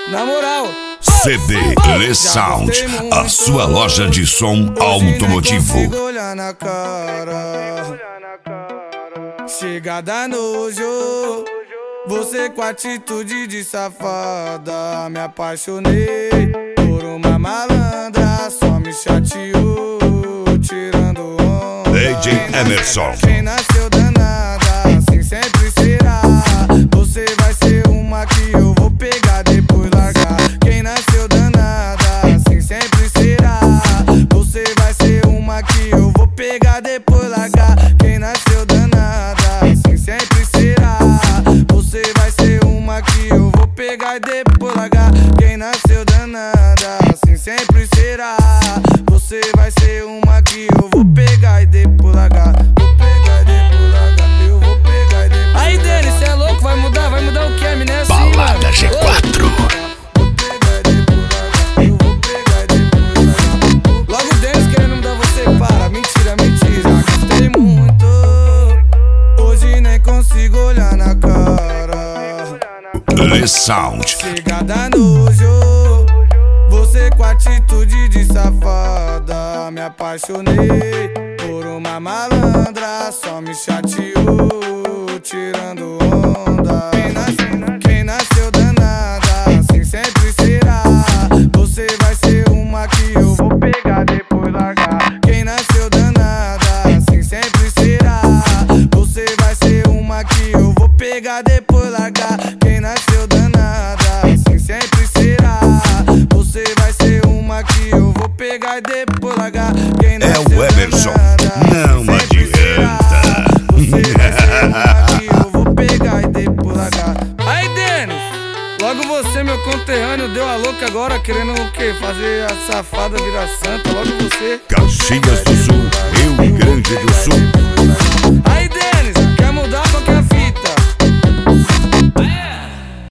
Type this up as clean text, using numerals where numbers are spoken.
Na moral, CD Le Sound, a sua loja de som automotivo. nem consigo olhar na cara. Chega a dar nojo, você com atitude de safada. Me apaixonei por uma malandra, só me chateou, tirando onda. DJ Emerson. Quem nasceu danada, assim sempre será. Você vai ser uma que eu vou pegar, depois largar. Quem nasceu danada, assim sempre será. Você vai ser uma que eu vou pegar, depois largar. Quem nasceu danada, assim sempre será. Você vai ser uma que eu vou pegar e depois largar. Quem nasceu danada, assim sempre será. Você vai ser uma que eu vou pegar e depois largar. Vou pegar e depois largar. Eu vou pegar e depois largar. Aí, Denis, cê é louco? Vai mudar o que, a mina é assim, Balada mano. G4. Vou pegar e depois largar. Eu vou pegar e depois largar. Logo o Denis querendo mudar você, para. Mentira, mentira. Gostei muito. Hoje nem consigo olhar na cara. Le Sound. Chega a dar nojo, você com atitude de safada. Me apaixonei por uma malandra, só me chateou, tirando onda. Quem nasceu danada, assim sempre será. Você vai ser uma que eu vou pegar, depois largar. Quem nasceu danada, assim sempre será. Você vai ser uma que eu vou pegar, depois largar. Quem nasceu danada, assim sempre será. Você vai ser uma que eu vou pegar e depois largar. Quem É o Emerson, não adianta. Você vai ser uma que eu vou pegar e depois largar. Aí, Denis, logo você, meu conterrâneo, deu a louca agora, querendo o quê? Fazer a safada virar santa, logo você. Caxias do Sul.